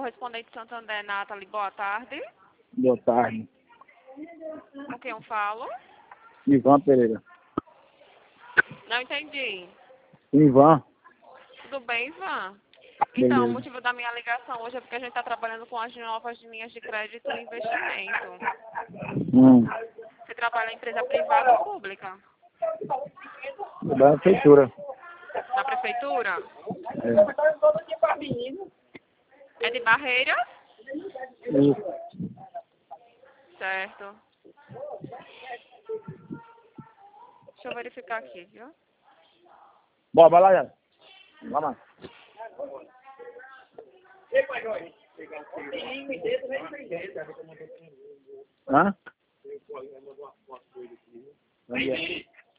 correspondente Santander, Nathalie, boa tarde. Boa tarde. Com quem eu falo? Ivan Pereira. Não entendi. Ivan. Tudo bem, Ivan? Então, o Beleza. motivo da minha ligação hoje é porque a gente está trabalhando com as novas linhas de crédito e investimento. Você trabalha em empresa privada ou pública? Da prefeitura. Na prefeitura? É. É de Barreiras? Isso. Certo. Deixa eu verificar aqui, viu? Bora, vai lá, Yara. Vai lá. Hã?